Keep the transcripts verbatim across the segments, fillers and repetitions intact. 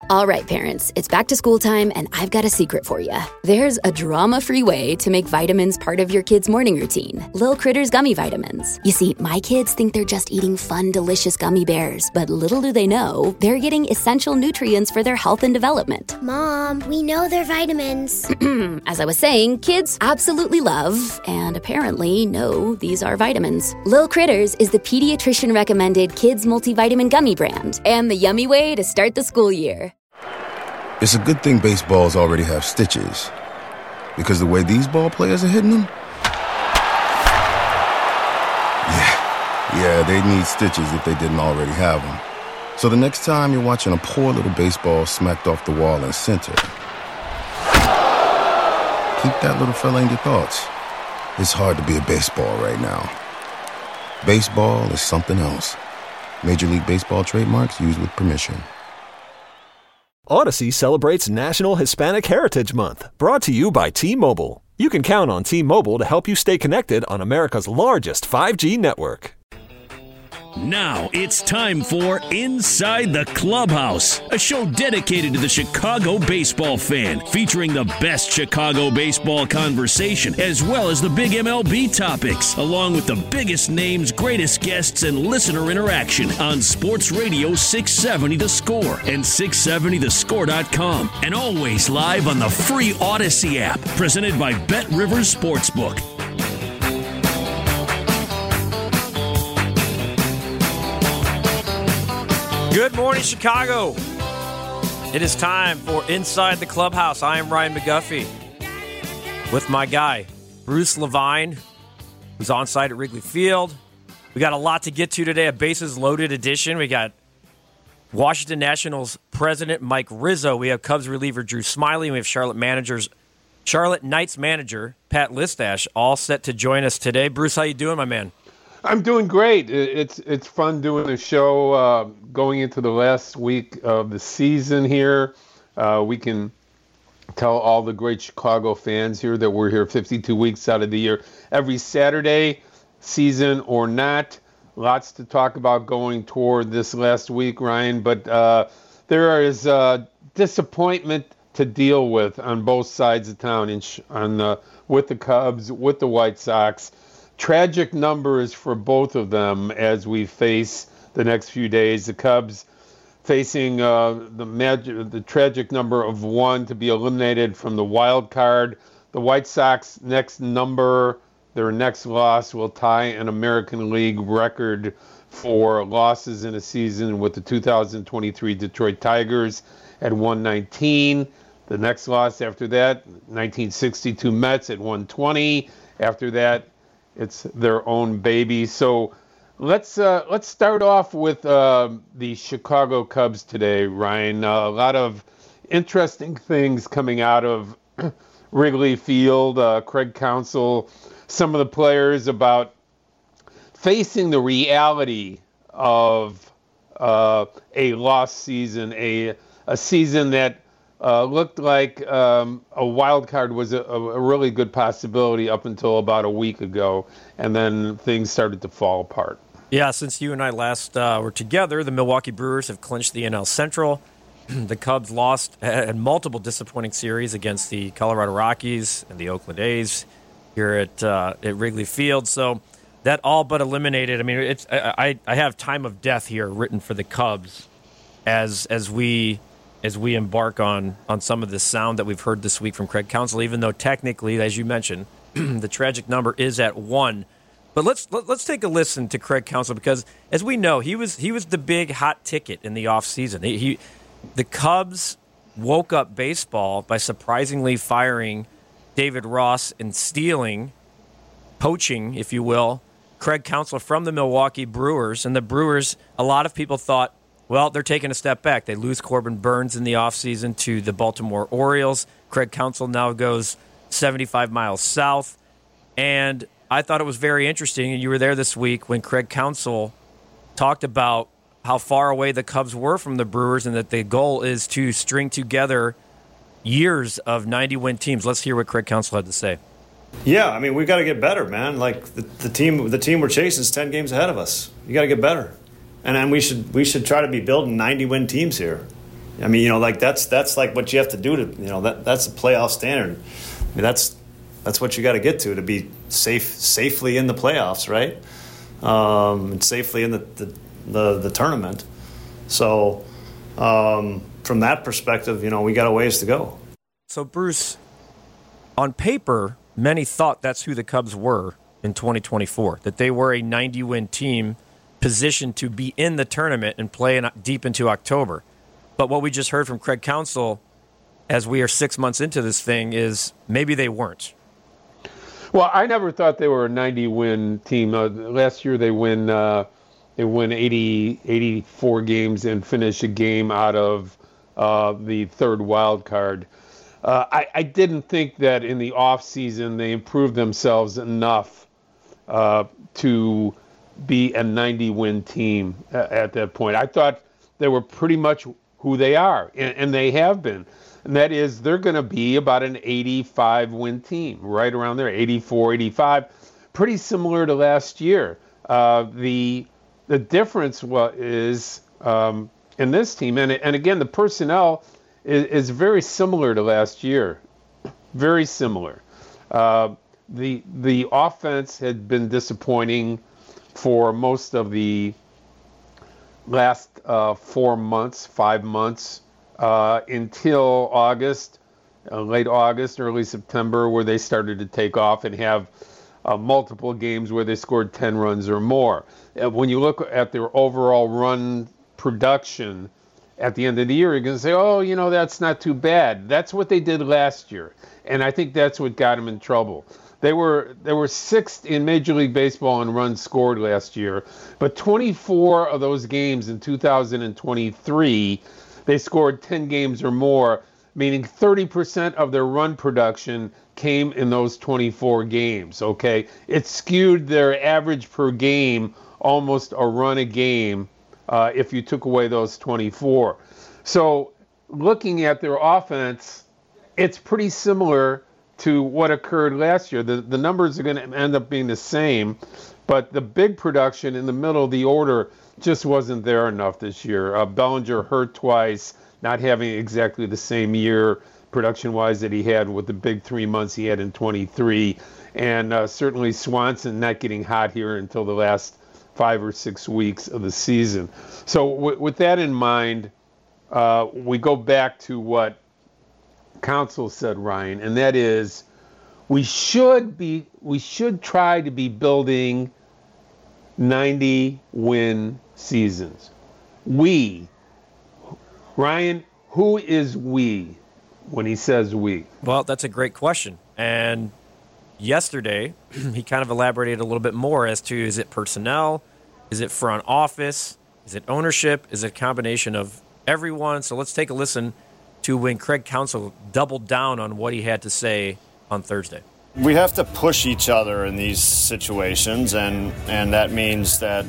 All right, parents, it's back to school time, and I've got a secret for you. There's a drama-free way to make vitamins part of your kid's morning routine. Lil Critters Gummy Vitamins. You see, my kids think they're just eating fun, delicious gummy bears, but little do they know, they're getting essential nutrients for their health and development. Mom, we know they're vitamins. As I was saying, kids absolutely love, and apparently know, these are vitamins. Lil Critters is the pediatrician-recommended kids multivitamin gummy brand, and the yummy way to start the school year. It's a good thing baseballs already have stitches, because the way these ball players are hitting them, yeah, yeah, they need stitches if they didn't already have them. So the next time you're watching a poor little baseball smacked off the wall in center, keep that little fella in your thoughts. It's hard to be a baseball right now. Baseball is something else. Major League Baseball trademarks used with permission. Odyssey celebrates National Hispanic Heritage Month, brought to you by T-Mobile. You can count on T-Mobile to help you stay connected on America's largest five G network. Now it's time for Inside the Clubhouse, a show dedicated to the Chicago baseball fan, featuring the best Chicago baseball conversation, as well as the big M L B topics, along with the biggest names, greatest guests, and listener interaction on Sports Radio six seventy The Score and six seventy the score dot com, and always live on the free Odyssey app, presented by Bet Rivers Sportsbook. Good morning, Chicago. It is time for Inside the Clubhouse. I am Ryan McGuffey with my guy, Bruce Levine, who's on site at Wrigley Field. We got a lot to get to today, a bases loaded edition. We got Washington Nationals president Mike Rizzo. We have Cubs reliever Drew Smyly. And we have Charlotte managers, Charlotte Knights manager Pat Listash, all set to join us today. Bruce, how you doing, my man? I'm doing great. It's it's fun doing the show, uh, going into the last week of the season here. Uh, we can tell all the great Chicago fans here that we're here fifty-two weeks out of the year, every Saturday, season or not. Lots to talk about going toward this last week, Ryan, but uh, there is uh, disappointment to deal with on both sides of town, in sh- on the, with the Cubs, with the White Sox. Tragic numbers for both of them as we face the next few days. The Cubs facing uh, the mag- the tragic number of one to be eliminated from the wild card. The White Sox next number, their next loss will tie an American League record for losses in a season with the two thousand twenty-three Detroit Tigers at one nineteen. The next loss after that, nineteen sixty-two Mets at one twenty. After that, it's their own baby. So let's uh, let's start off with uh, the Chicago Cubs today, Ryan. Uh, a lot of interesting things coming out of Wrigley Field. Uh, Craig Counsell, some of the players about facing the reality of uh, a lost season, a a season that Uh, looked like um, a wild card was a, a really good possibility up until about a week ago, and then things started to fall apart. Yeah, since you and I last uh, were together, the Milwaukee Brewers have clinched the N L Central. The Cubs lost had multiple disappointing series against the Colorado Rockies and the Oakland A's here at uh, at Wrigley Field. So that all but eliminated. I mean, it's I, I have time of death here written for the Cubs as as we. as we embark on on some of the sound that we've heard this week from Craig Counsell, even though technically, as you mentioned, the tragic number is at one. But let's let, let's take a listen to Craig Counsell, because as we know, he was he was the big hot ticket in the offseason. He, he the Cubs woke up baseball by surprisingly firing David Ross and stealing, poaching, if you will, Craig Counsell from the Milwaukee Brewers. And the Brewers, a lot of people thought, well, they're taking a step back. They lose Corbin Burns in the offseason to the Baltimore Orioles. Craig Counsell now goes seventy-five miles south. And I thought it was very interesting, and you were there this week when Craig Counsell talked about how far away the Cubs were from the Brewers and that the goal is to string together years of ninety-win teams. Let's hear what Craig Counsell had to say. Yeah, I mean, we got to get better, man. Like, the, the team the team we're chasing is ten games ahead of us. You got to get better. And then we should we should try to be building ninety-win teams here. I mean, you know, like that's that's like what you have to do to, you know, that that's a playoff standard. I mean, that's that's what you got to get to to be safe, safely in the playoffs, right? Um, and safely in the the, the, the tournament. So um, from that perspective, you know, we got a ways to go. So Bruce, on paper, many thought that's who the Cubs were in twenty twenty-four, that they were a ninety-win team positioned to be in the tournament and play in, deep into October. But what we just heard from Craig Counsell, as we are six months into this thing, is maybe they weren't. Well, I never thought they were a ninety-win team. Uh, last year they win uh, they win eighty, eighty-four games and finish a game out of uh, the third wild card. Uh, I, I didn't think that in the off season they improved themselves enough uh, to be a ninety-win team at, at that point. I thought they were pretty much who they are, and, and they have been. And that is, they're going to be about an eighty-five win team, right around there, eighty-four, eighty-five, pretty similar to last year. Uh, the the difference was, is um, in this team, and, and again, the personnel is, is very similar to last year, very similar. Uh, the the offense had been disappointing for most of the last uh, four months, five months, uh, until August, uh, late August, early September, where they started to take off and have uh, multiple games where they scored ten runs or more. Uh, when you look at their overall run production at the end of the year, you're going to say, oh, you know, that's not too bad. That's what they did last year. And I think that's what got them in trouble. They were they were sixth in Major League Baseball in runs scored last year, but twenty-four of those games in two thousand twenty-three, they scored ten games or more, meaning thirty percent of their run production came in those twenty-four games, okay? It skewed their average per game almost a run a game uh, if you took away those twenty-four. So looking at their offense, it's pretty similar to what occurred last year. The the numbers are going to end up being the same, but the big production in the middle of the order just wasn't there enough this year. Uh, Bellinger hurt twice, not having exactly the same year production-wise that he had with the big three months he had in twenty-three, and uh, certainly Swanson not getting hot here until the last five or six weeks of the season. So w- with that in mind, uh, we go back to what Counsell said, Ryan, and that is we should be we should try to be building ninety win seasons. We, Ryan, who is we when he says we? Well, that's a great question. And yesterday he kind of elaborated a little bit more as to, is it personnel, is it front office, is it ownership, is it a combination of everyone? So let's take a listen to when Craig Counsell doubled down on what he had to say on Thursday. We have to push each other in these situations, and and that means that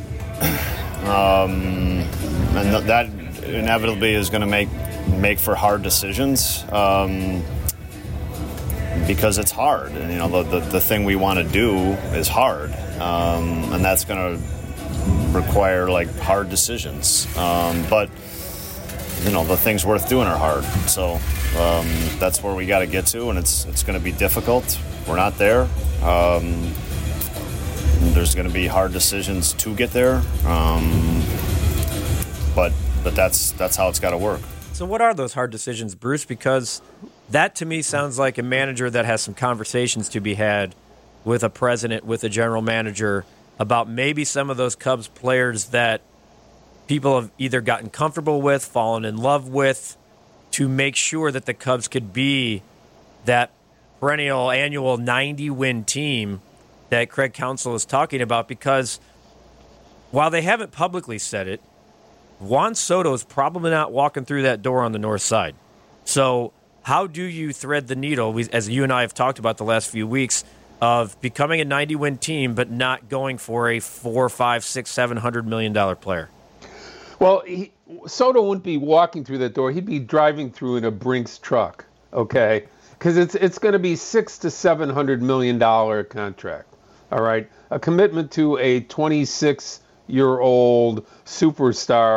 um, and that inevitably is going to make make for hard decisions um, because it's hard. And you know, the the, the thing we want to do is hard, um, and that's going to require like hard decisions. Um, but you know, the things worth doing are hard. So um, that's where we got to get to, and it's it's going to be difficult. We're not there. Um, there's going to be hard decisions to get there, um, but but that's that's how it's got to work. So what are those hard decisions, Bruce? Because that to me sounds like a manager that has some conversations to be had with a president, with a general manager, about maybe some of those Cubs players that people have either gotten comfortable with, fallen in love with, to make sure that the Cubs could be that perennial annual ninety-win team that Craig Counsell is talking about. Because while they haven't publicly said it, Juan Soto is probably not walking through that door on the north side. So how do you thread the needle, as you and I have talked about the last few weeks, of becoming a ninety-win team but not going for a four, five, six, seven hundred million dollar player? Well, he, Soto wouldn't be walking through that door. He'd be driving through in a Brinks truck, okay? Because it's it's going to be six to seven hundred million dollar contract. All right, a commitment to a twenty-six year old superstar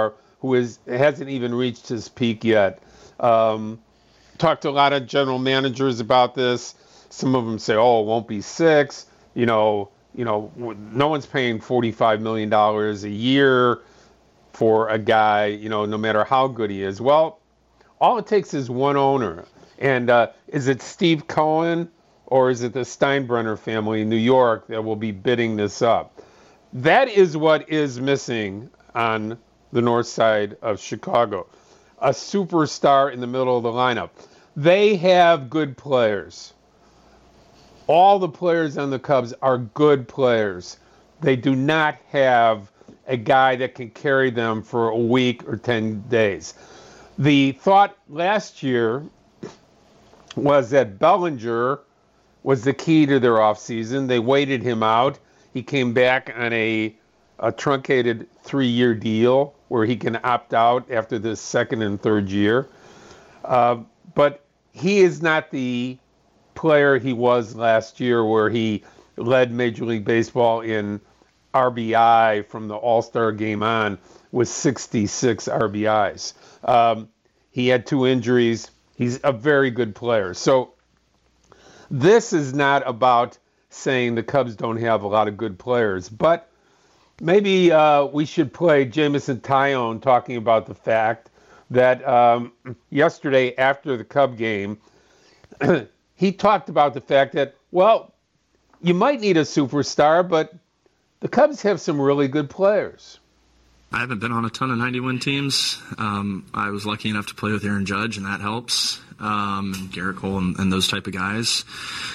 who is hasn't even reached his peak yet. Um, talked to a lot of general managers about this. Some of them say, "Oh, it won't be six." You know, you know, no one's paying forty-five million dollars a year for a guy, you know, no matter how good he is. Well, all it takes is one owner. And uh, is it Steve Cohen or is it the Steinbrenner family in New York that will be bidding this up? That is what is missing on the north side of Chicago. A superstar in the middle of the lineup. They have good players. All the players on the Cubs are good players. They do not have a guy that can carry them for a week or ten days. The thought last year was that Bellinger was the key to their offseason. They waited him out. He came back on a, a truncated three-year deal where he can opt out after the second and third year. Uh, but he is not the player he was last year where he led Major League Baseball in R B I from the All-Star game on with sixty-six R B Is. Um, he had two injuries. He's a very good player. So this is not about saying the Cubs don't have a lot of good players, but maybe uh, we should play Jameson Taillon talking about the fact that um, yesterday after the Cub game, he talked about the fact that, well, you might need a superstar, but the Cubs have some really good players. I haven't been on a ton of ninety-win teams. Um, I was lucky enough to play with Aaron Judge, and that helps. Um, Garrett Cole and, and those type of guys.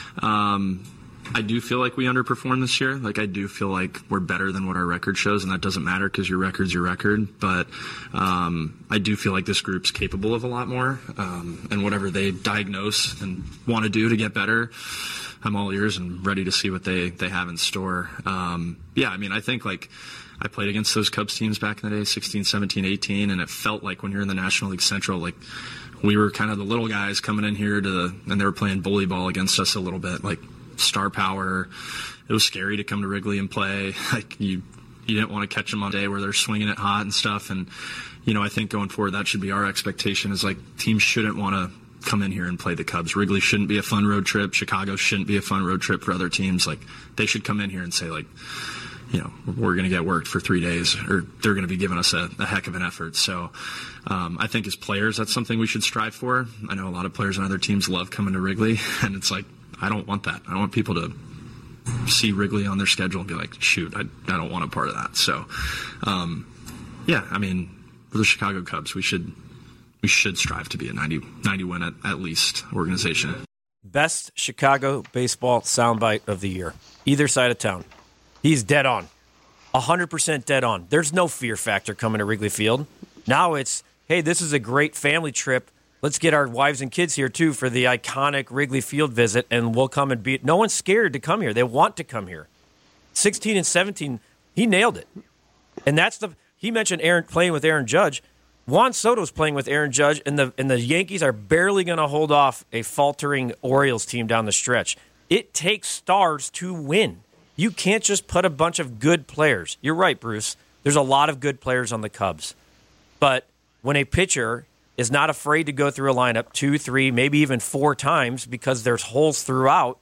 Um, I do feel like we underperformed this year. Like I do feel like we're better than what our record shows, and that doesn't matter because your record's your record. But um, I do feel like this group's capable of a lot more, um, and whatever they diagnose and want to do to get better, I'm all ears and ready to see what they, they have in store. Um, yeah, I mean, I think like I played against those Cubs teams back in the day, sixteen, seventeen, eighteen, and it felt like when you're in the National League Central, like we were kind of the little guys coming in here to the, and they were playing bully ball against us a little bit, like star power. It was scary to come to Wrigley and play. Like you, you didn't want to catch them on a day where they're swinging it hot and stuff. And, you know, I think going forward, that should be our expectation is like teams shouldn't want to come in here and play the Cubs. Wrigley shouldn't be a fun road trip. Chicago shouldn't be a fun road trip for other teams. Like they should come in here and say like, you know, we're going to get worked for three days or they're going to be giving us a, a heck of an effort. So um, I think as players, that's something we should strive for. I know a lot of players on other teams love coming to Wrigley, and it's like, I don't want that. I don't want people to see Wrigley on their schedule and be like, shoot, I, I don't want a part of that. So, um, yeah, I mean, for the Chicago Cubs, we should we should strive to be a ninety, ninety win at, at least organization. Best Chicago baseball soundbite of the year. Either side of town. He's dead on. one hundred percent dead on. There's no fear factor coming to Wrigley Field. Now it's, hey, this is a great family trip. Let's get our wives and kids here, too, for the iconic Wrigley Field visit, and we'll come and beat. No one's scared to come here. They want to come here. sixteen and seventeen, he nailed it. And that's the – he mentioned Aaron playing with Aaron Judge. Juan Soto's playing with Aaron Judge, and the and the Yankees are barely going to hold off a faltering Orioles team down the stretch. It takes stars to win. You can't just put a bunch of good players. You're right, Bruce. There's a lot of good players on the Cubs. But when a pitcher is not afraid to go through a lineup two, three, maybe even four times because there's holes throughout,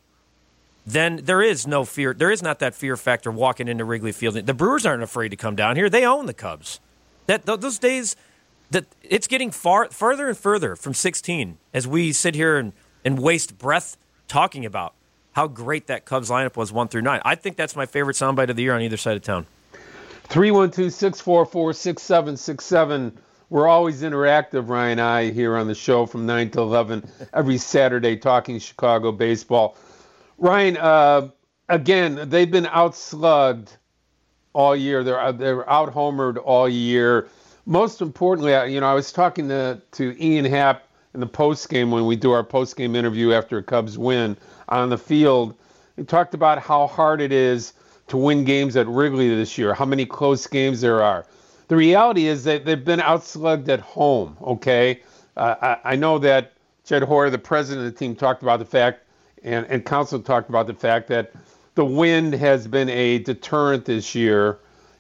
then there is no fear. There is not that fear factor walking into Wrigley Field. The Brewers aren't afraid to come down here. They own the Cubs. That those days, that it's getting far further and further from sixteen as we sit here and, and waste breath talking about how great that Cubs lineup was one through nine. I think that's my favorite soundbite of the year on either side of town. three one two, six four four, six seven six seven. We're always interactive, Ryan and I, here on the show from nine to eleven every Saturday talking Chicago baseball. Ryan, uh, again, they've been outslugged all year. They're, they're out-homered all year. Most importantly, you know, I was talking to, to Ian Happ in the postgame when we do our postgame interview after a Cubs win on the field. He talked about how hard it is to win games at Wrigley this year, how many close games there are. The reality is that they've been outslugged at home, okay? Uh, I, I know that Jed Hoyer, the president of the team, talked about the fact, and, and Council talked about the fact that the wind has been a deterrent this year,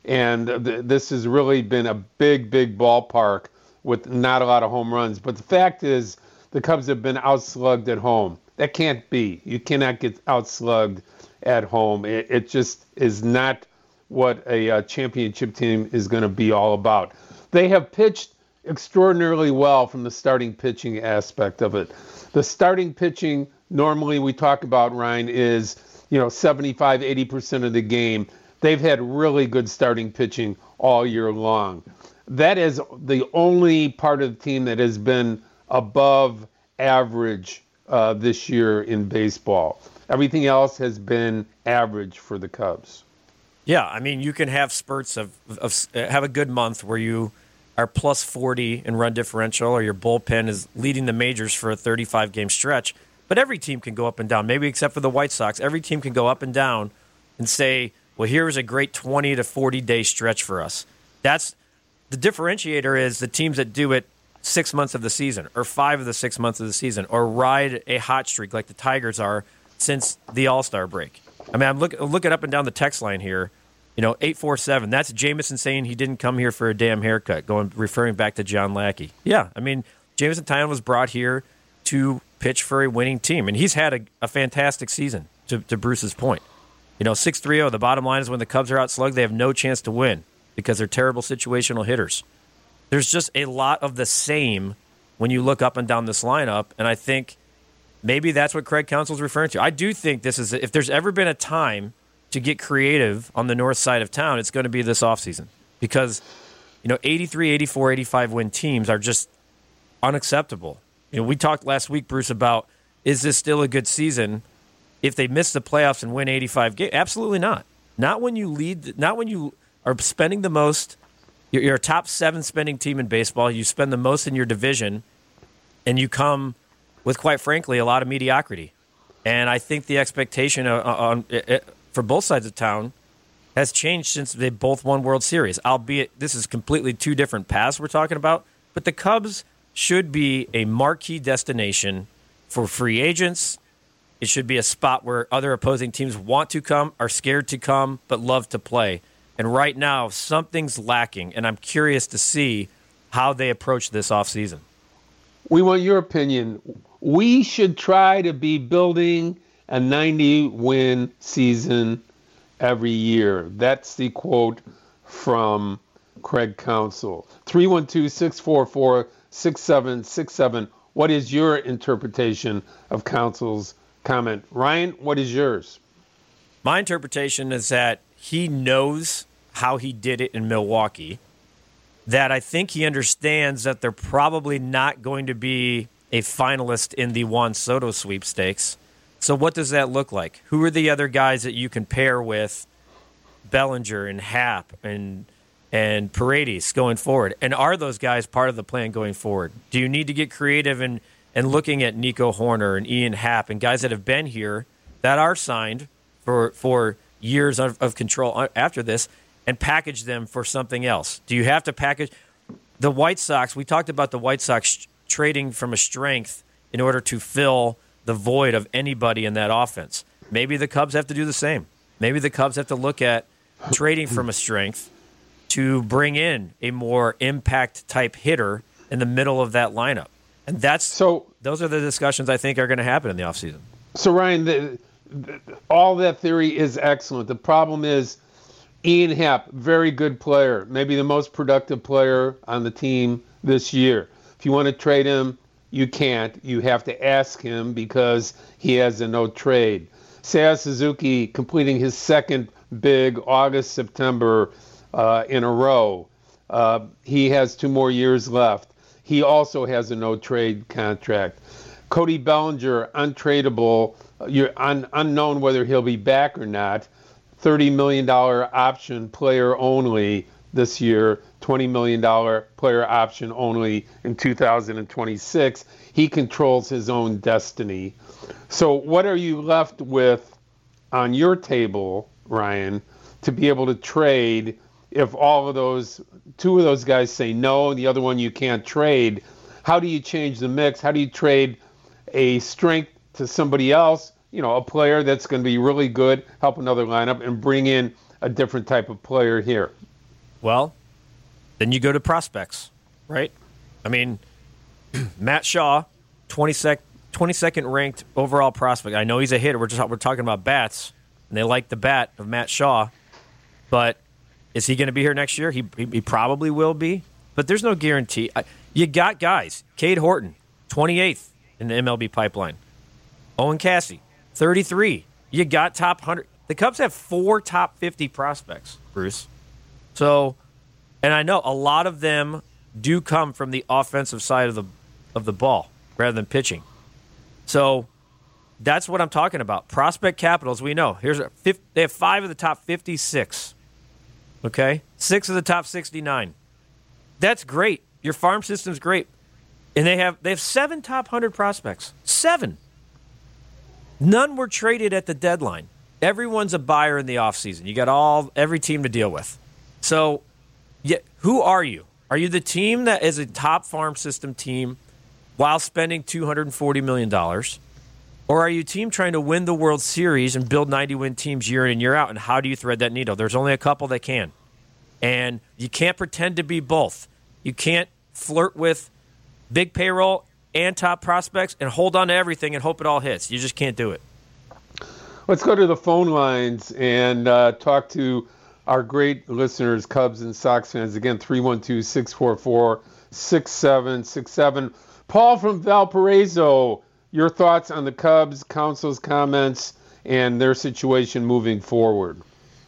And th- this has really been a big, big ballpark with not a lot of home runs. But the fact is, the Cubs have been outslugged at home. That can't be. You cannot get outslugged at home. It, it just is not what a uh, championship team is going to be all about. They have pitched extraordinarily well from the starting pitching aspect of it. The starting pitching, normally we talk about, Ryan, is, you know, seventy-five, eighty percent of the game. They've had really good starting pitching all year long. That is the only part of the team that has been above average uh, this year in baseball. Everything else has been average for the Cubs. Yeah, I mean, you can have spurts of, of have a good month where you are plus forty in run differential, or your bullpen is leading the majors for a thirty-five game stretch. But every team can go up and down, maybe except for the White Sox. Every team can go up and down and say, well, here is a great twenty to forty day stretch for us. That's the differentiator, is the teams that do it six months of the season, or five of the six months of the season, or ride a hot streak like the Tigers are since the All-Star break. I mean, I'm look, looking up and down the text line here. You know, eight four seven, that's Jameson saying he didn't come here for a damn haircut, going referring back to John Lackey. Yeah, I mean, Jameson Taillon was brought here to pitch for a winning team, and he's had a, a fantastic season, to, to Bruce's point. You know, six three oh, the bottom line is when the Cubs are outslugged, they have no chance to win because they're terrible situational hitters. There's just a lot of the same when you look up and down this lineup, and I think maybe that's what Craig Counsell's referring to. I do think this is, if there's ever been a time to get creative on the north side of town, it's going to be this offseason. Because, you know, eighty-three, eighty-four, eighty-five win teams are just unacceptable. You know, we talked last week, Bruce, about, is this still a good season if they miss the playoffs and win eighty-five games? Absolutely not. Not when you lead, not when you are spending the most. You're, you're a top seven spending team in baseball. You spend the most in your division, and you come with, quite frankly, a lot of mediocrity. And I think the expectation on, on it, for both sides of town has changed since they both won World Series, albeit this is completely two different paths we're talking about. But the Cubs should be a marquee destination for free agents. It should be a spot where other opposing teams want to come, are scared to come, but love to play. And right now, something's lacking, and I'm curious to see how they approach this offseason. We want your opinion. We should try to be building a ninety win season every year. That's the quote from Craig Counsell. three one two, six four four, six seven six seven. What is your interpretation of Counsell's comment? Ryan, what is yours? My interpretation is that he knows how he did it in Milwaukee, that I think he understands that they're probably not going to be a finalist in the Juan Soto sweepstakes. So what does that look like? Who are the other guys that you can pair with Bellinger and Happ and and Paredes going forward? And are those guys part of the plan going forward? Do you need to get creative and, and looking at Nico Horner and Ian Happ and guys that have been here that are signed for for years of, of control after this and package them for something else? Do you have to package the White Sox? We talked about the White Sox trading from a strength in order to fill the void of anybody in that offense. Maybe the Cubs have to do the same. Maybe the Cubs have to look at trading from a strength to bring in a more impact type hitter in the middle of that lineup. And that's so those are the discussions I think are going to happen in the offseason. So Ryan, the, the, all that theory is excellent. The problem is Ian Happ, very good player, maybe the most productive player on the team this year. If you want to trade him, you can't. You have to ask him because he has a no trade. Seiya Suzuki completing his second big August, September uh, in a row. Uh, he has two more years left. He also has a no trade contract. Cody Bellinger, untradeable. You're un- unknown whether he'll be back or not. thirty million dollars option player only this year, twenty million dollars player option only in two thousand twenty-six. He controls his own destiny. So what are you left with on your table, Ryan, to be able to trade if all of those, two of those guys say no and the other one you can't trade? How do you change the mix? How do you trade a strength to somebody else, you know, a player that's going to be really good, help another lineup, and bring in a different type of player here? Well, then you go to prospects, right? I mean, Matt Shaw, twenty-second ranked overall prospect. I know he's a hitter. We're just we're talking about bats, and they like the bat of Matt Shaw. But is he going to be here next year? He, he he probably will be. But there's no guarantee. You got guys. Cade Horton, twenty-eighth in the M L B pipeline. Owen Cassey, thirty-three. You got top one hundred. The Cubs have four top fifty prospects, Bruce. So, and I know a lot of them do come from the offensive side of the of the ball rather than pitching. So that's what I'm talking about. Prospect capital, as we know. Here's a, they have five of the top fifty-six. Okay? Six of the top sixty-nine. That's great. Your farm system's great. And they have they have seven top one hundred prospects. Seven. None were traded at the deadline. Everyone's a buyer in the offseason. You got all every team to deal with. So, yeah, who are you? Are you the team that is a top farm system team while spending two hundred forty million dollars? Or are you a team trying to win the World Series and build ninety-win teams year in and year out? And how do you thread that needle? There's only a couple that can. And you can't pretend to be both. You can't flirt with big payroll and top prospects and hold on to everything and hope it all hits. You just can't do it. Let's go to the phone lines and uh, talk to our great listeners, Cubs and Sox fans. Again, three one two, six four four, six seven six seven. Paul from Valparaiso, your thoughts on the Cubs, Council's comments, and their situation moving forward.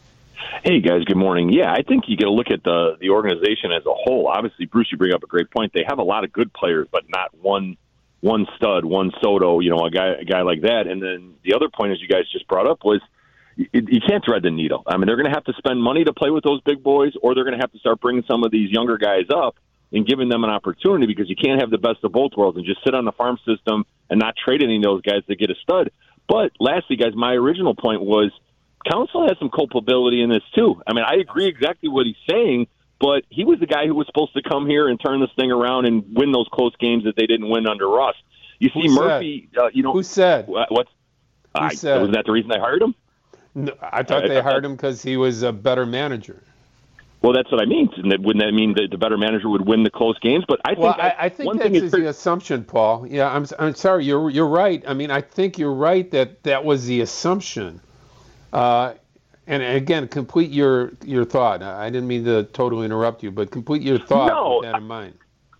Hey, guys, good morning. Yeah, I think you got to look at the, the organization as a whole. Obviously, Bruce, you bring up a great point. They have a lot of good players, but not one one stud, one Soto, you know, a guy a guy like that. And then the other point, as you guys just brought up, was you, you can't thread the needle. I mean, they're going to have to spend money to play with those big boys, or they're going to have to start bringing some of these younger guys up and giving them an opportunity, because you can't have the best of both worlds and just sit on the farm system and not trade any of those guys to get a stud. But lastly, guys, my original point was Council has some culpability in this too. I mean, I agree exactly what he's saying, but he was the guy who was supposed to come here and turn this thing around and win those close games that they didn't win under Russ. You see, Who Murphy, uh, you know, who said? What? What's, Who I, said? Was that the reason they hired him? No, I thought they hired him because he was a better manager. Well, that's what I mean. Wouldn't that mean that the better manager would win the close games? But I think well, I, I, I think one that's thing is the assumption, Paul. Yeah, I'm I'm sorry. You're you're right. I mean, I think you're right that that was the assumption. Uh, and again, complete your your thought. I didn't mean to totally interrupt you, but complete your thought no, with that in mind.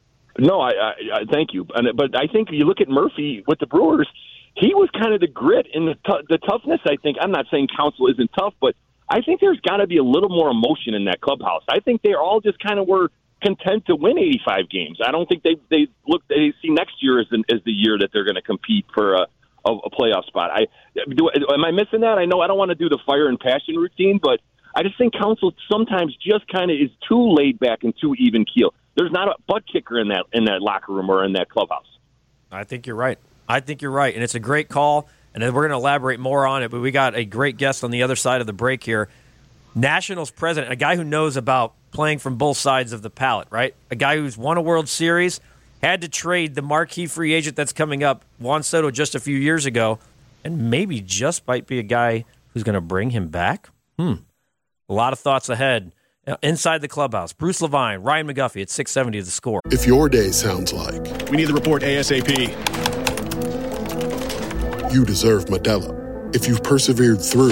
No, I, I, I thank you. And, but I think you look at Murphy with the Brewers. He was kind of the grit and the t- the toughness. I think I'm not saying Council isn't tough, but I think there's got to be a little more emotion in that clubhouse. I think they all just kind of were content to win eighty-five games. I don't think they they look they see next year as the, as the year that they're going to compete for a, a, a playoff spot. I do. Am I missing that? I know I don't want to do the fire and passion routine, but I just think Council sometimes just kind of is too laid back and too even keel. There's not a butt kicker in that in that locker room or in that clubhouse. I think you're right. I think you're right, and it's a great call. And then we're going to elaborate more on it, but we got a great guest on the other side of the break here. Nationals president, a guy who knows about playing from both sides of the palette, right? A guy who's won a World Series, had to trade the marquee free agent that's coming up, Juan Soto, just a few years ago, and maybe just might be a guy who's going to bring him back. Hmm. A lot of thoughts ahead. Inside the clubhouse, Bruce Levine, Ryan McGuffey at six seventy The Score. If your day sounds like we need the report ASAP. You deserve Modelo. If you've persevered through,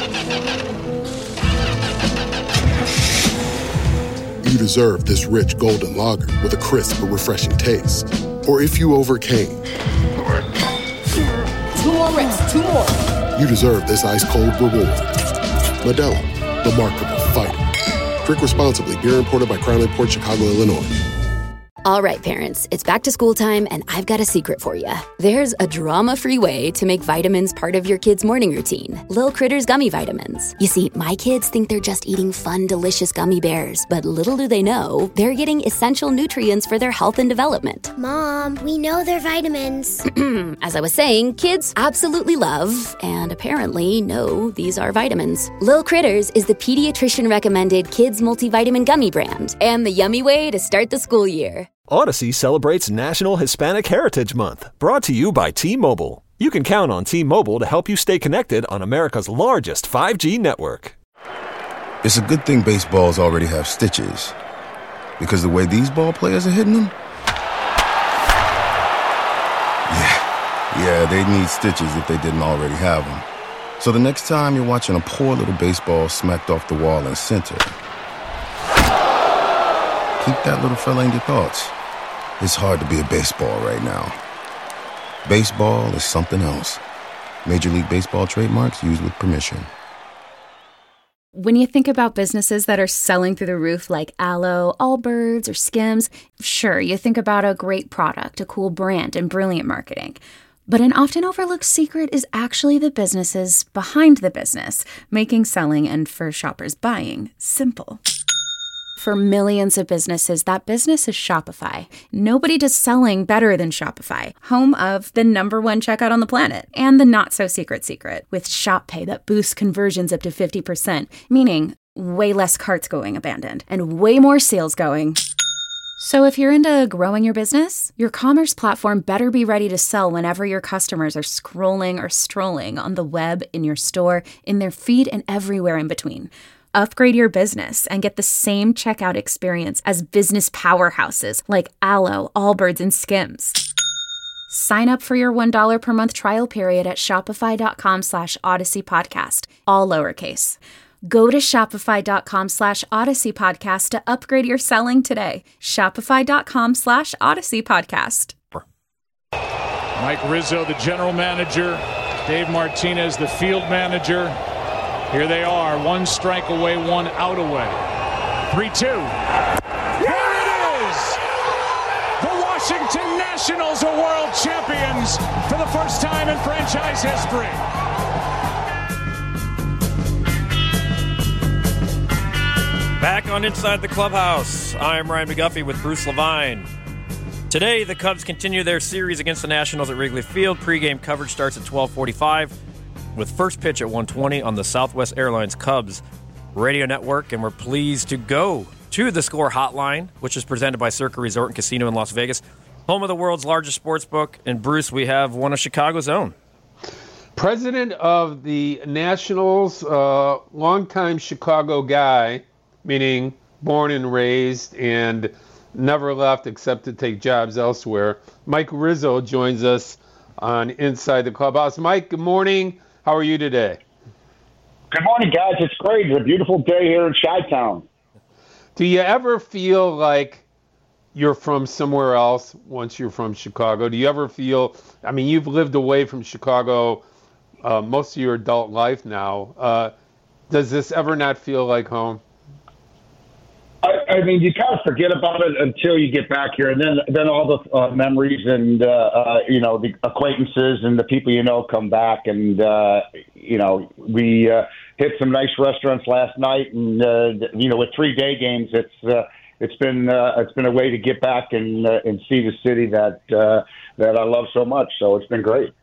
you deserve this rich golden lager with a crisp but refreshing taste. Or if you overcame. Two more reps, two more. You deserve this ice cold reward. Modelo, the Markable Fighter. Drink responsibly. Beer imported by Crown Port Chicago, Illinois. All right, parents, it's back to school time, and I've got a secret for you. There's a drama-free way to make vitamins part of your kid's morning routine. Lil Critters Gummy Vitamins. You see, my kids think they're just eating fun, delicious gummy bears, but little do they know, they're getting essential nutrients for their health and development. Mom, we know they're vitamins. As I was saying, kids absolutely love, and apparently know, these are vitamins. Lil Critters is the pediatrician-recommended kids multivitamin gummy brand, and the yummy way to start the school year. Odyssey celebrates National Hispanic Heritage Month, brought to you by T-Mobile. You can count on T-Mobile to help you stay connected on America's largest five G network. It's a good thing baseballs already have stitches, because the way these ball players are hitting them, yeah, yeah, they need stitches if they didn't already have them. So the next time you're watching a poor little baseball smacked off the wall in center, keep that little fella in your thoughts. It's hard to be a baseball right now. Baseball is something else. Major League Baseball trademarks used with permission. When you think about businesses that are selling through the roof like Aloe, Allbirds, or Skims, sure, you think about a great product, a cool brand, and brilliant marketing. But an often overlooked secret is actually the businesses behind the business, making selling and, for shoppers, buying simple. For millions of businesses, that business is Shopify. Nobody does selling better than Shopify, home of the number one checkout on the planet, and the not-so-secret secret, with Shop Pay that boosts conversions up to fifty percent, meaning way less carts going abandoned, and way more sales going. So if you're into growing your business, your commerce platform better be ready to sell whenever your customers are scrolling or strolling on the web, in your store, in their feed, and everywhere in between. Upgrade your business and get the same checkout experience as business powerhouses like Aloe, Allbirds, and Skims. Sign up for your one dollar per month trial period at shopify.com slash Odyssey Podcast, all lowercase. Go to shopify.com slash Odyssey Podcast to upgrade your selling today. Shopify.com slash Odyssey Podcast. Mike Rizzo, the general manager. Dave Martinez, the field manager. Here they are, one strike away, one out away. three two. There it is! The Washington Nationals are world champions for the first time in franchise history. Back on Inside the Clubhouse, I'm Ryan McGuffey with Bruce Levine. Today, the Cubs continue their series against the Nationals at Wrigley Field. Pre-game coverage starts at twelve forty-five. With first pitch at one twenty on the Southwest Airlines Cubs radio network, and we're pleased to go to the Score Hotline, which is presented by Circa Resort and Casino in Las Vegas, home of the world's largest sports book. And Bruce, we have one of Chicago's own. President of the Nationals, uh, longtime Chicago guy, meaning born and raised and never left except to take jobs elsewhere. Mike Rizzo joins us on Inside the Clubhouse. Mike, good morning. How are you today? Good morning, guys. It's great. It's a beautiful day here in Chi-Town. Do you ever feel like you're from somewhere else once you're from Chicago? Do you ever feel, I mean, you've lived away from Chicago uh, most of your adult life now. Uh, does this ever not feel like home? I, I mean, you kind of forget about it until you get back here, and then then all the uh, memories and uh, uh, you know the acquaintances and the people you know come back, and uh, you know we uh, hit some nice restaurants last night, and uh, you know with three day games, it's uh, it's been uh, it's been a way to get back and uh, and see the city that uh, that I love so much. So it's been great.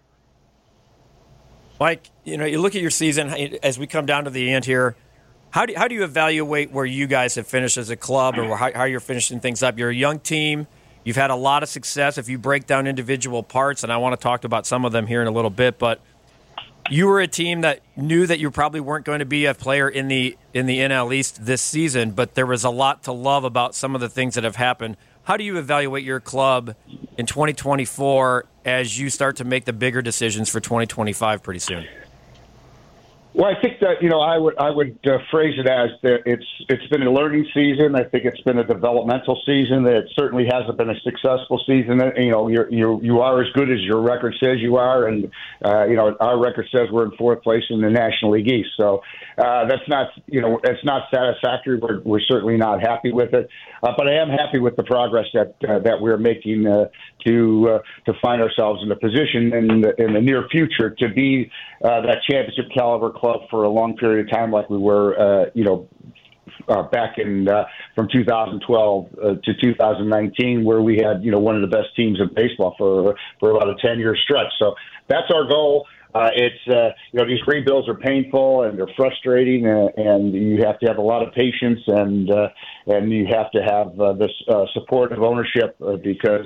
Mike, you know, you look at your season as we come down to the end here. How do, how do you evaluate where you guys have finished as a club, or how, how you're finishing things up? You're a young team. You've had a lot of success. If you break down individual parts, and I want to talk about some of them here in a little bit, but you were a team that knew that you probably weren't going to be a player in the in the N L East this season, but there was a lot to love about some of the things that have happened. How do you evaluate your club in twenty twenty-four as you start to make the bigger decisions for twenty twenty-five pretty soon? Well, I think that you know I would I would uh, phrase it as that it's it's been a learning season. I think it's been a developmental season. It certainly hasn't been a successful season. You know, you're, you you are as good as your record says you are, and uh, you know our record says we're in fourth place in the National League East. So uh, that's not you know it's not satisfactory. We're we're certainly not happy with it, uh, but I am happy with the progress that uh, that we're making uh, to uh, to find ourselves in a position in the, in the near future to be uh, that championship caliber club for a long period of time, like we were, uh, you know, uh, back in uh, from two thousand twelve uh, to two thousand nineteen, where we had, you know, one of the best teams in baseball for for about a ten-year stretch. So that's our goal. Uh, it's uh, you know these rebuilds are painful and they're frustrating, and, and you have to have a lot of patience, and uh, and you have to have uh, this uh, support of ownership uh, because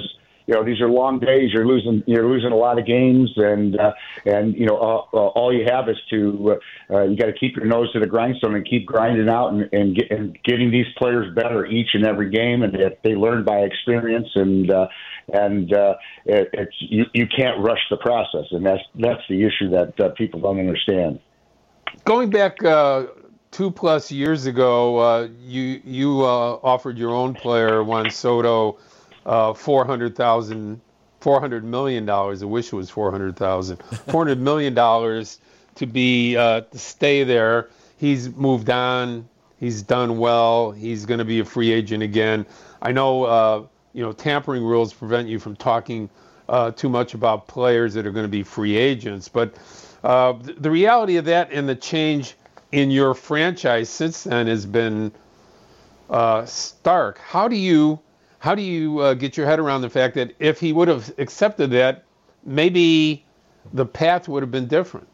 you know, these are long days. You're losing, you're losing a lot of games, and uh, and you know, uh, uh, all you have is to uh, uh, you got to keep your nose to the grindstone and keep grinding out and and, get, and getting these players better each and every game, and they, they learn by experience, and uh, and uh, it, it's you, you can't rush the process, and that's that's the issue that uh, people don't understand. Going back uh, two plus years ago, uh, you you uh, offered your own player Juan Soto uh, four hundred thousand, four hundred million dollars. I wish it was four hundred thousand. Four hundred million dollars to be uh, to stay there. He's moved on. He's done well. He's going to be a free agent again. I know uh, you know tampering rules prevent you from talking uh, too much about players that are going to be free agents, but uh, th- the reality of that and the change in your franchise since then has been uh, stark. How do you how do you uh, get your head around the fact that if he would have accepted that, maybe the path would have been different?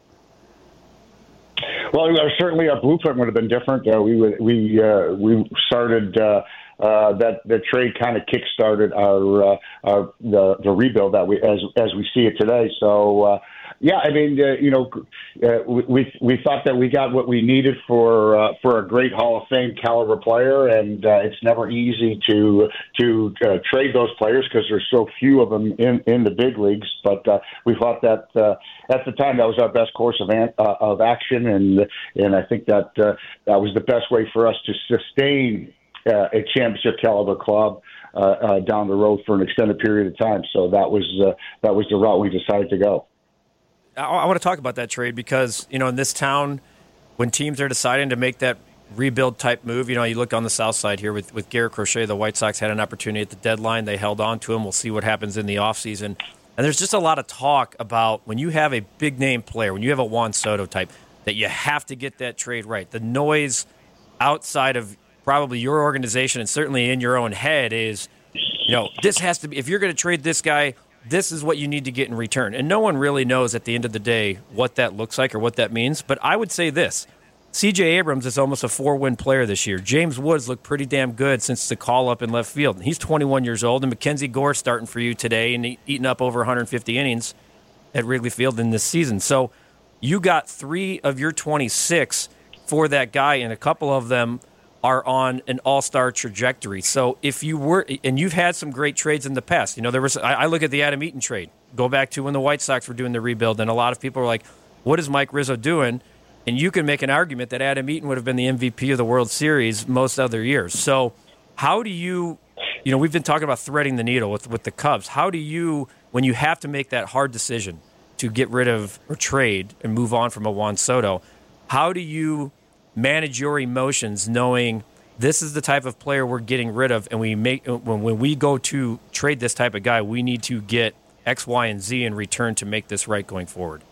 Well, uh, certainly our blueprint would have been different. Uh, we would, we uh, we started uh, uh, that the trade kind of kick-started our, uh, our the the rebuild that we as as we see it today. So. Uh, Yeah, I mean, uh, you know, uh, we we thought that we got what we needed for uh, for a great Hall of Fame caliber player, and uh, it's never easy to to uh, trade those players because there's so few of them in, in the big leagues. But uh, we thought that uh, at the time that was our best course of an, uh, of action, and and I think that uh, that was the best way for us to sustain uh, a championship caliber club uh, uh, down the road for an extended period of time. So that was uh, that was the route we decided to go. I want to talk about that trade because, you know, in this town, when teams are deciding to make that rebuild type move, you know, you look on the south side here with, with Garrett Crochet, the White Sox had an opportunity at the deadline. They held on to him. We'll see what happens in the offseason. And there's just a lot of talk about when you have a big-name player, when you have a Juan Soto type, that you have to get that trade right. The noise outside of probably your organization and certainly in your own head is, you know, this has to be – if you're going to trade this guy – this is what you need to get in return. And no one really knows at the end of the day what that looks like or what that means. But I would say this. C J Abrams is almost a four-win player this year. James Woods looked pretty damn good since the call-up in left field. He's twenty-one years old. And Mackenzie Gore starting for you today and eating up over one hundred fifty innings at Wrigley Field in this season. So you got three of your twenty-six for that guy, and a couple of them are on an all-star trajectory. So if you were, and you've had some great trades in the past. You know, there was, I, I look at the Adam Eaton trade, go back to when the White Sox were doing the rebuild, and a lot of people were like, what is Mike Rizzo doing? And you can make an argument that Adam Eaton would have been the M V P of the World Series most other years. So how do you, you know, we've been talking about threading the needle with, with the Cubs. How do you, when you have to make that hard decision to get rid of or trade and move on from a Juan Soto, how do you manage your emotions knowing this is the type of player we're getting rid of, and we make when, when we go to trade this type of guy, we need to get X, Y, and Z in return to make this right going forward?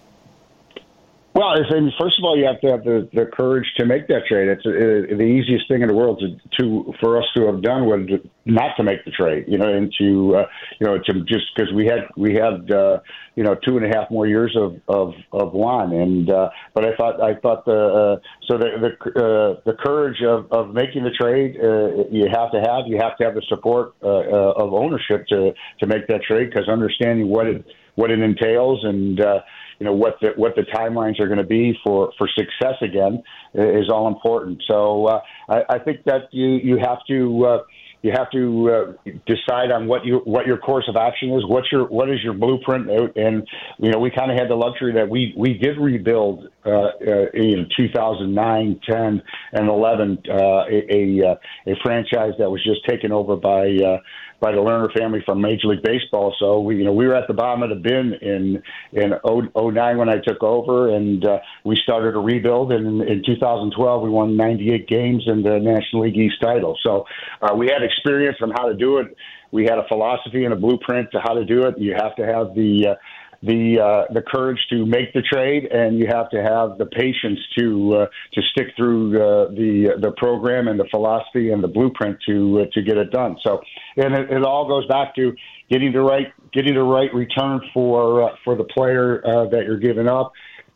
Well, I mean, first of all, you have to have the, the courage to make that trade. It's uh, the easiest thing in the world to, to for us to have done was not to make the trade, you know, and to uh, you know to just because we had we had uh, you know two and a half more years of of, of Juan, and uh, but I thought I thought the uh, so the the uh, the courage of, of making the trade uh, you have to have you have to have the support uh, uh, of ownership to to make that trade, because understanding what it what it entails and uh, you know what the what the timelines are going to be for, for success again is all important. So uh, I, I think that you you have to uh, you have to uh, decide on what you what your course of action is. What's your what is your blueprint? And you know we kind of had the luxury that we we did rebuild uh, uh, in two thousand nine, ten, and eleven uh, a a, a franchise that was just taken over by. Uh, by the Lerner family from Major League Baseball. So we, you know, we were at the bottom of the bin in in oh nine when I took over, and uh, we started a rebuild. And in, in two thousand twelve, we won ninety-eight games in the National League East title. So uh, we had experience on how to do it. We had a philosophy and a blueprint to how to do it. You have to have the uh, the uh, the courage to make the trade, and you have to have the patience to uh, to stick through uh, the the program and the philosophy and the blueprint to uh, to get it done. So, and it, it all goes back to getting the right getting the right return for uh, for the player uh, that you're giving up.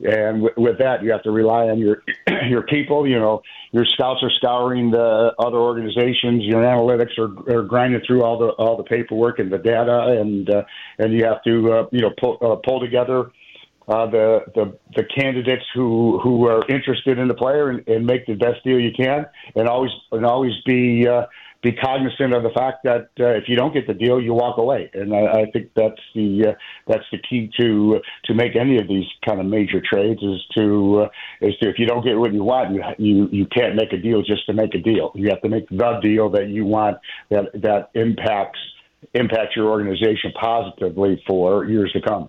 And w- with that, you have to rely on your your people. You know, your scouts are scouring the other organizations. Your analytics are, are grinding through all the all the paperwork and the data, and uh, and you have to uh, you know pull, uh, pull together uh, the, the the candidates who who are interested in the player and, and make the best deal you can, and always and always be. Uh, Be cognizant of the fact that uh, if you don't get the deal, you walk away, and I, I think that's the uh, that's the key to to make any of these kind of major trades is to uh, is to if you don't get what you want, you you you can't make a deal just to make a deal. You have to make the deal that you want that that impacts impacts your organization positively for years to come.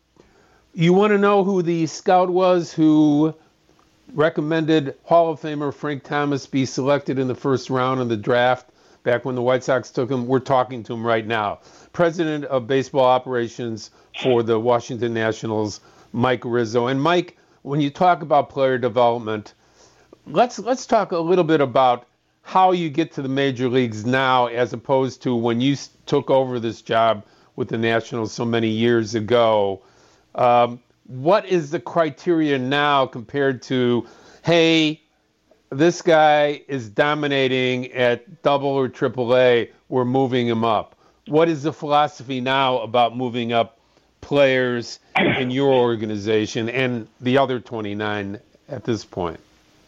You want to know who the scout was who recommended Hall of Famer Frank Thomas be selected in the first round of the draft? Back when the White Sox took him, we're talking to him right now. President of Baseball Operations for the Washington Nationals, Mike Rizzo. And Mike, when you talk about player development, let's let's talk a little bit about how you get to the major leagues now as opposed to when you took over this job with the Nationals so many years ago. Um, what is the criteria now compared to, hey, this guy is dominating at double or triple A, we're moving him up? What is the philosophy now about moving up players in your organization and the other twenty-nine at this point?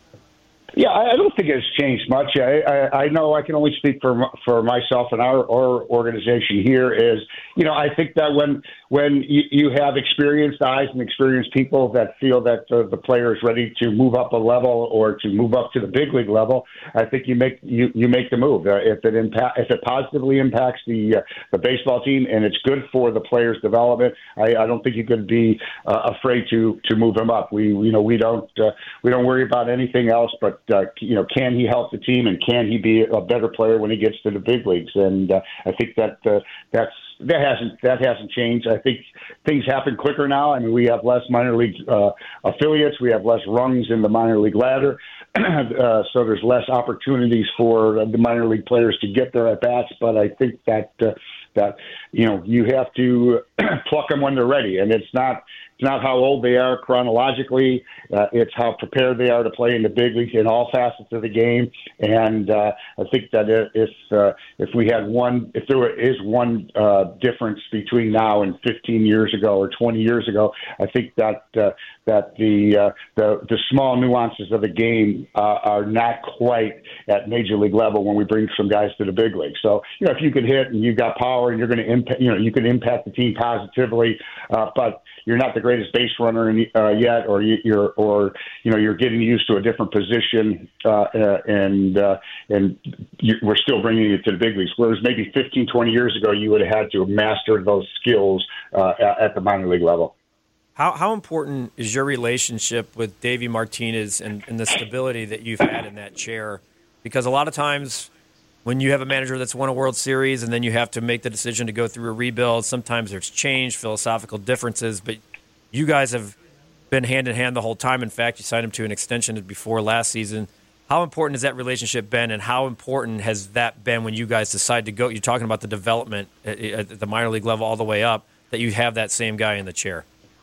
Yeah, I don't think it's changed much. I, I, I know I can only speak for for myself and our, our organization here is, you know, I think that when when you, you have experienced eyes and experienced people that feel that the, the player is ready to move up a level or to move up to the big league level, I think you make you, you make the move. Uh, if it impact if it positively impacts the uh, the baseball team and it's good for the player's development, I, I don't think you could be uh, afraid to to move him up. We you know we don't uh, we don't worry about anything else but. Uh, you know, can he help the team, and can he be a better player when he gets to the big leagues? And uh, I think that uh, that's that hasn't that hasn't changed. I think things happen quicker now. I mean, we have less minor league uh, affiliates, we have less rungs in the minor league ladder, uh, so there's less opportunities for the minor league players to get their at bats. But I think that uh, that you know you have to pluck them when they're ready, and it's not. It's not how old they are chronologically. Uh, it's how prepared they are to play in the big league in all facets of the game. And uh, I think that if uh, if we had one, if there is one uh, difference between now and fifteen years ago or twenty years ago, I think that uh, that the, uh, the the small nuances of the game uh, are not quite at major league level when we bring some guys to the big league. So you know, if you can hit and you've got power and you're going to impact, you know, you can impact the team positively, uh, but you're not the greatest base runner in, uh, yet, or you, you're, or you know, you're getting used to a different position, uh, uh, and uh, and you, we're still bringing you to the big leagues. Whereas maybe fifteen, twenty years ago, you would have had to have mastered those skills uh, at, at the minor league level. How how important is your relationship with Davey Martinez and, and the stability that you've had in that chair? Because a lot of times, when you have a manager that's won a World Series and then you have to make the decision to go through a rebuild, sometimes there's change, philosophical differences, but you guys have been hand-in-hand the whole time. In fact, you signed him to an extension before last season. How important has that relationship been, and how important has that been when you guys decide to go? You're talking about the development at, at the minor league level all the way up, that you have that same guy in the chair.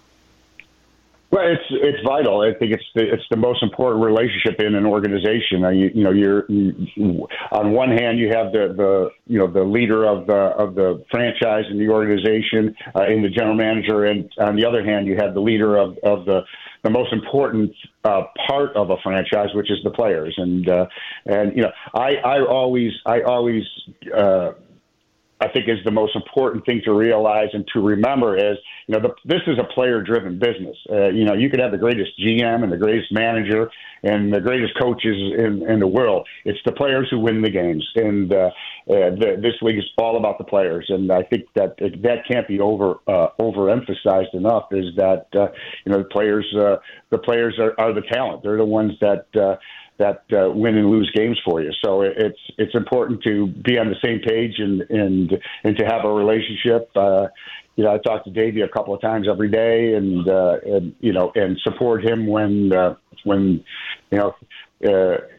Well, it's it's vital. I think it's the it's the most important relationship in an organization. Uh, you, you know, you're you, on one hand you have the, the you know the leader of the of the franchise and the organization uh, in the general manager, and on the other hand you have the leader of of the the most important uh, part of a franchise, which is the players. And uh, and you know, I I always I always. Uh, I think is the most important thing to realize and to remember is, you know, the, this is a player-driven business. Uh, you know, you could have the greatest G M and the greatest manager and the greatest coaches in, in the world. It's the players who win the games, and uh, uh, the, this league is all about the players. And I think that that can't be over uh, overemphasized enough. Is that uh, you know the players uh, the players are, are the talent. They're the ones that. Uh, that uh, win and lose games for you. So it's it's important to be on the same page and and, and to have a relationship. Uh, you know, I talk to Davey a couple of times every day, and uh, and you know, and support him when uh, when you know. Uh,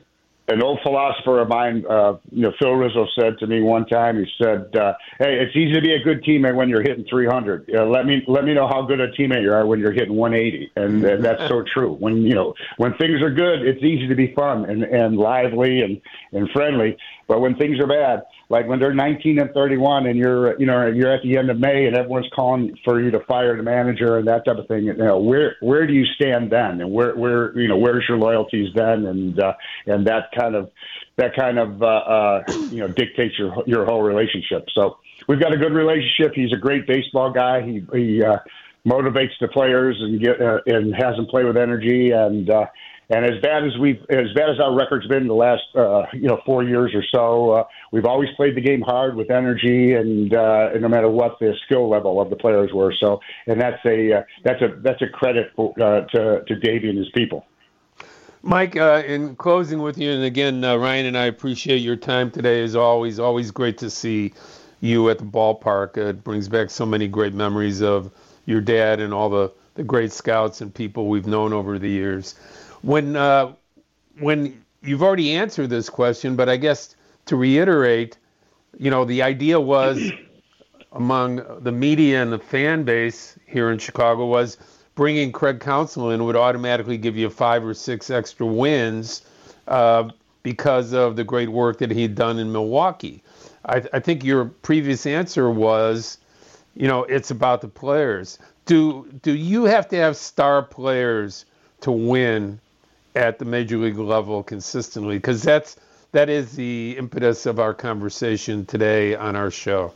an old philosopher of mine, uh, you know, Phil Rizzo said to me one time. He said, uh, "Hey, it's easy to be a good teammate when you're hitting three hundred. Uh, let me let me know how good a teammate you are when you're hitting one eighty." And, and that's so true. When you know when things are good, it's easy to be fun and, and lively and, and friendly. But when things are bad, like when they're nineteen and thirty-one, and you're you know you're at the end of May, and everyone's calling for you to fire the manager and that type of thing, you know, where where do you stand then, and where where you know where's your loyalties then, and uh, and that kind of that kind of uh, uh, you know dictates your your whole relationship. So we've got a good relationship. He's a great baseball guy. He he uh, motivates the players and get uh, and has them play with energy. And uh, and as bad as we've as bad as our record's been the last uh, you know four years or so, uh, we've always played the game hard with energy, and, uh, and no matter what the skill level of the players were. So and that's a uh, that's a that's a credit for, uh, to to Davey and his people. Mike, uh, in closing with you, and again, uh, Ryan and I appreciate your time today. As always, always great to see you at the ballpark. It brings back so many great memories of your dad and all the, the great scouts and people we've known over the years. When uh, when you've already answered this question, but I guess to reiterate, you know, the idea was among the media and the fan base here in Chicago was bringing Craig Counsell in would automatically give you five or six extra wins uh, because of the great work that he'd done in Milwaukee. I, I think your previous answer was, you know, it's about the players. Do do you have to have star players to win at the major league level consistently? Because that's that is the impetus of our conversation today on our show.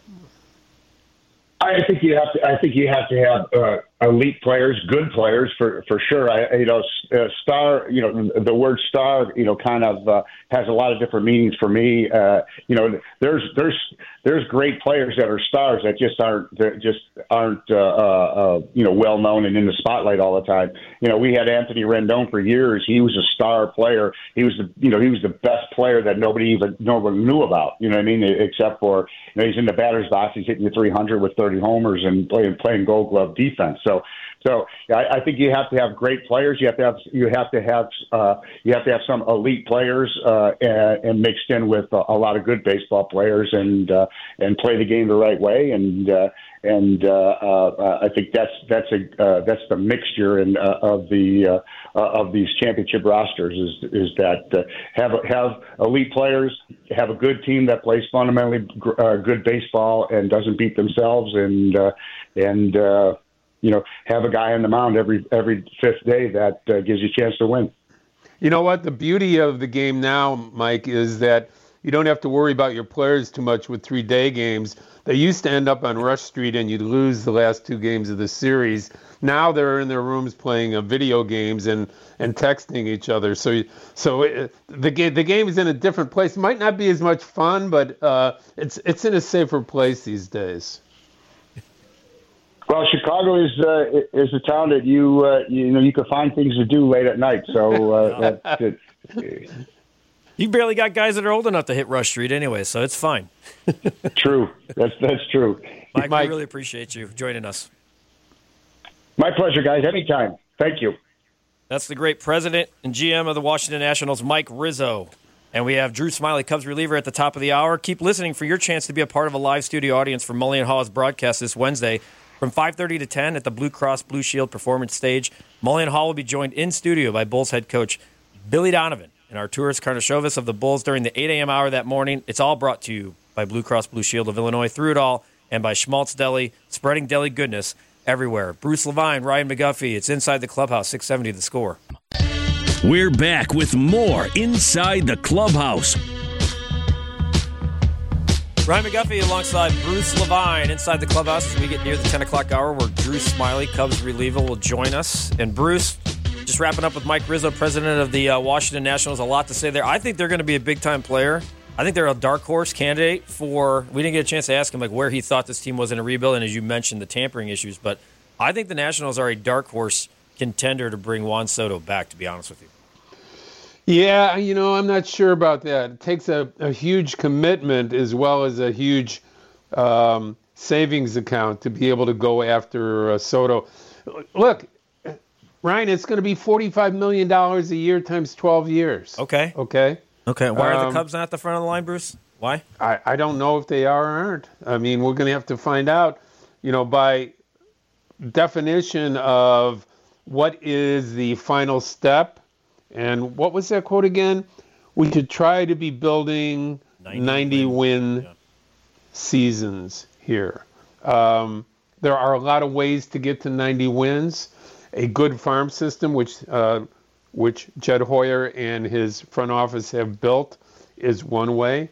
I think you have to. I think you have to have uh, elite players, good players for for sure. I, you know, uh, star. You know, the word star. You know, kind of uh, has a lot of different meanings for me. Uh, you know, there's there's there's great players that are stars that just aren't that just aren't uh, uh, you know well known and in the spotlight all the time. You know, we had Anthony Rendon for years. He was a star player. He was the you know he was the best player that nobody even nobody knew about. You know what I mean? Except for you know he's in the batter's box. He's hitting the three hundred with thirty homers and playing playing Gold Glove defense. So, so I, I think you have to have great players. You have to have you have to have uh, you have to have some elite players uh, and, and mixed in with a, a lot of good baseball players and uh, and play the game the right way. And uh, and uh, uh, I think that's that's a uh, that's the mixture in, uh, of the uh, uh, of these championship rosters is is that uh, have have elite players, have a good team that plays fundamentally uh, good baseball and doesn't beat themselves, and uh, and uh, you know have a guy on the mound every every fifth day that uh, gives you a chance to win. You know what? The beauty of the game now, Mike, is that you don't have to worry about your players too much with three-day games. They used to end up on Rush Street and you'd lose the last two games of the series. Now they're in their rooms playing uh, video games and, and texting each other. So so it, the game the game is in a different place. It might not be as much fun, but uh, it's it's in a safer place these days. Well, Chicago is uh, is a town that you uh, you know you can find things to do late at night. So uh, that's it. You barely got guys that are old enough to hit Rush Street anyway, so it's fine. True. That's that's true. Mike, Mike, we really appreciate you joining us. My pleasure, guys. Anytime. Thank you. That's the great president and G M of the Washington Nationals, Mike Rizzo. And we have Drew Smiley, Cubs reliever, at the top of the hour. Keep listening for your chance to be a part of a live studio audience for Mully and Haw's broadcast this Wednesday from five thirty to ten at the Blue Cross Blue Shield Performance Stage. Mully and Haw will be joined in studio by Bulls head coach Billy Donovan and Arturas Karnisovas of the Bulls during the eight a.m. hour that morning. It's all brought to you by Blue Cross Blue Shield of Illinois, through it all, and by Schmaltz Deli, spreading deli goodness everywhere. Bruce Levine, Ryan McGuffey, it's Inside the Clubhouse, six seventy The Score. We're back with more Inside the Clubhouse. Ryan McGuffey alongside Bruce Levine inside the clubhouse as we get near the ten o'clock hour where Drew Smiley, Cubs reliever, will join us. And Bruce, just wrapping up with Mike Rizzo, president of the uh, Washington Nationals, a lot to say there. I think they're going to be a big-time player. I think they're a dark horse candidate for – we didn't get a chance to ask him like where he thought this team was in a rebuild, and as you mentioned, the tampering issues. But I think the Nationals are a dark horse contender to bring Juan Soto back, to be honest with you. Yeah, you know, I'm not sure about that. It takes a, a huge commitment as well as a huge um, savings account to be able to go after uh, Soto. Look, Ryan, it's going to be forty-five million dollars a year times twelve years. Okay. Okay. Okay, why are Um, the Cubs not at the front of the line, Bruce? Why? I, I don't know if they are or aren't. I mean, we're going to have to find out, you know, by definition of what is the final step. And what was that quote again? We should try to be building ninety win yeah. seasons here. Um, there are a lot of ways to get to ninety wins. A good farm system, which uh, which Jed Hoyer and his front office have built, is one way.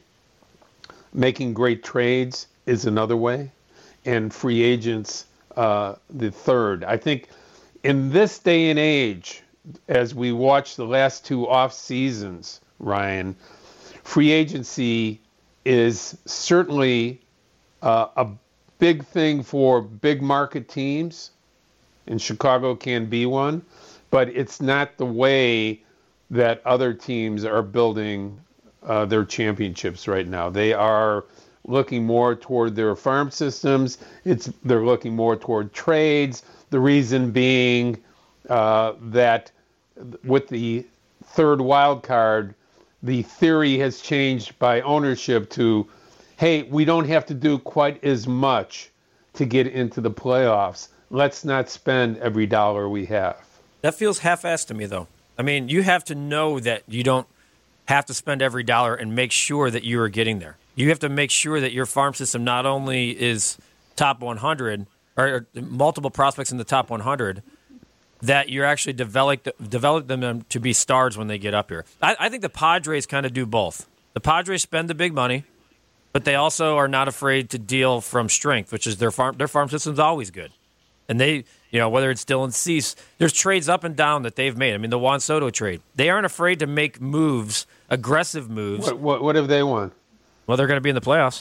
Making great trades is another way. And free agents, uh, the third. I think in this day and age, as we watch the last two off seasons, Ryan, free agency is certainly uh, a big thing for big market teams, and Chicago can be one, but it's not the way that other teams are building uh, their championships right now. They are looking more toward their farm systems. It's they're looking more toward trades. The reason being uh, that with the third wild card, the theory has changed by ownership to, hey, we don't have to do quite as much to get into the playoffs. Let's not spend every dollar we have. That feels half-assed to me, though. I mean, you have to know that you don't have to spend every dollar and make sure that you are getting there. You have to make sure that your farm system not only is top one hundred, or multiple prospects in the top one hundred, that you're actually develop, develop them to be stars when they get up here. I, I think the Padres kind of do both. The Padres spend the big money, but they also are not afraid to deal from strength, which is their farm their farm system's always good. And they, you know, whether it's Dylan Cease, there's trades up and down that they've made. I mean, the Juan Soto trade. They aren't afraid to make moves, aggressive moves. What, what, what have they won? Well, they're going to be in the playoffs.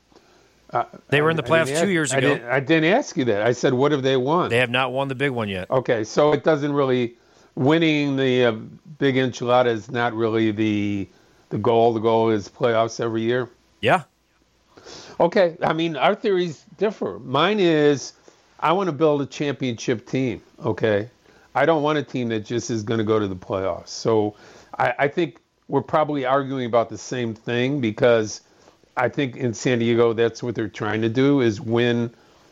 Uh, they were in the playoffs two ask, years I ago. Didn't, I didn't ask you that. I said, what have they won? They have not won the big one yet. Okay, so it doesn't really winning the uh, big enchilada is not really the the goal. The goal is playoffs every year. Yeah. Okay, I mean, our theories differ. Mine is I want to build a championship team. Okay, I don't want a team that just is going to go to the playoffs. So I, I think we're probably arguing about the same thing, because I think in San Diego, that's what they're trying to do, is win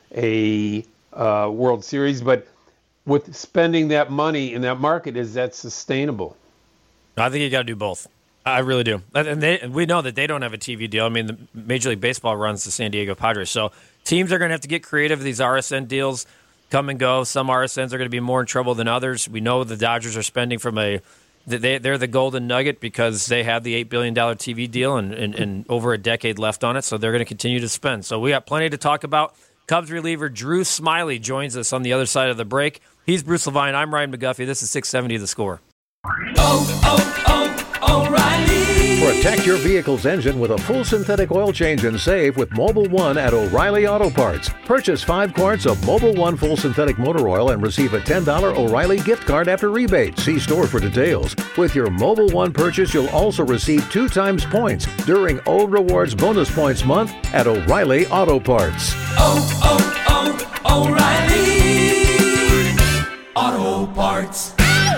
a uh, World Series. But with spending that money in that market, is that sustainable? I think you got to do both. I really do. And, they, and we know that they don't have a T V deal. I mean, the Major League Baseball runs the San Diego Padres. So teams are going to have to get creative. These R S N deals come and go. Some R S Ns are going to be more in trouble than others. We know the Dodgers are spending from a They, they're the golden nugget because they have the eight billion dollars T V deal and, and, and over a decade left on it, so they're going to continue to spend. So we got plenty to talk about. Cubs reliever Drew Smiley joins us on the other side of the break. He's Bruce Levine. I'm Ryan McGuffey. This is six seventy The Score. Oh, oh, oh, O'Reilly. Protect your vehicle's engine with a full synthetic oil change and save with Mobil one at O'Reilly Auto Parts. Purchase five quarts of Mobil one full synthetic motor oil and receive a ten dollars O'Reilly gift card after rebate. See store for details. With your Mobil one purchase, you'll also receive two times points during O Rewards Bonus Points Month at O'Reilly Auto Parts. Oh, oh, oh, O'Reilly Auto Parts.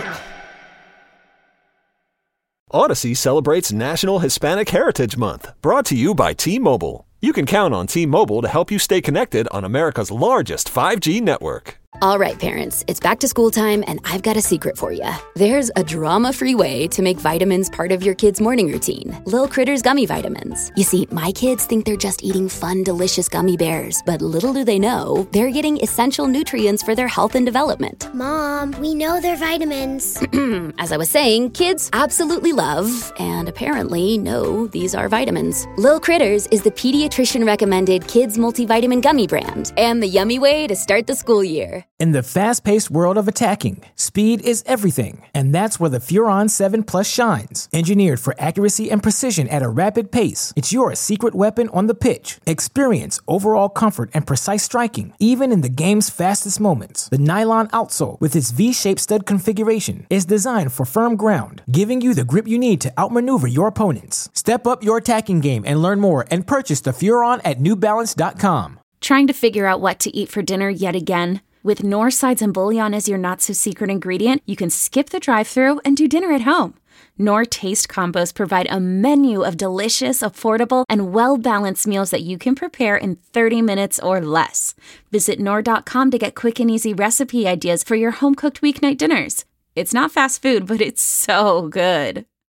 Odyssey celebrates National Hispanic Heritage Month, brought to you by T-Mobile. You can count on T-Mobile to help you stay connected on America's largest five G network. All right, parents, it's back to school time, and I've got a secret for you. There's a drama-free way to make vitamins part of your kid's morning routine. Lil Critters Gummy Vitamins. You see, my kids think they're just eating fun, delicious gummy bears, but little do they know, they're getting essential nutrients for their health and development. Mom, we know they're vitamins. As I was saying, kids absolutely love, and apparently know, these are vitamins. Lil Critters is the pediatrician-recommended kids multivitamin gummy brand, and the yummy way to start the school year. In the fast-paced world of attacking, speed is everything, and that's where the Furon seven Plus shines. Engineered for accuracy and precision at a rapid pace, it's your secret weapon on the pitch. Experience overall comfort and precise striking, even in the game's fastest moments. The nylon outsole, with its V-shaped stud configuration, is designed for firm ground, giving you the grip you need to outmaneuver your opponents. Step up your attacking game and learn more and purchase the Furon at New Balance dot com. Trying to figure out what to eat for dinner yet again? With North Sides and Bouillon as your not-so-secret ingredient, you can skip the drive-thru and do dinner at home. Knorr Taste Combos provide a menu of delicious, affordable, and well-balanced meals that you can prepare in thirty minutes or less. Visit Knorr dot com to get quick and easy recipe ideas for your home-cooked weeknight dinners. It's not fast food, but it's so good.